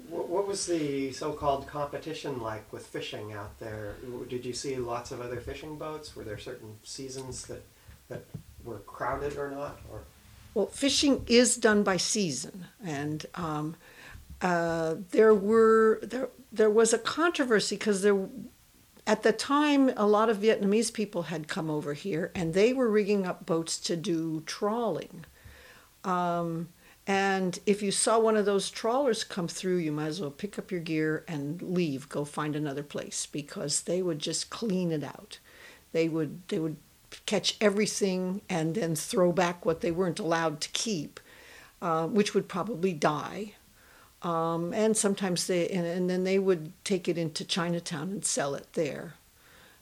What was the so-called competition like with fishing out there? Did you see lots of other fishing boats? Were there certain seasons that were crowded or not? Or Well, fishing is done by season, and there was a controversy because there at the time a lot of Vietnamese people had come over here, and they were rigging up boats to do trawling. And if you saw one of those trawlers come through, you might as well pick up your gear and leave, go find another place because they would just clean it out. They would catch everything and then throw back what they weren't allowed to keep, which would probably die. And sometimes and then they would take it into Chinatown and sell it there.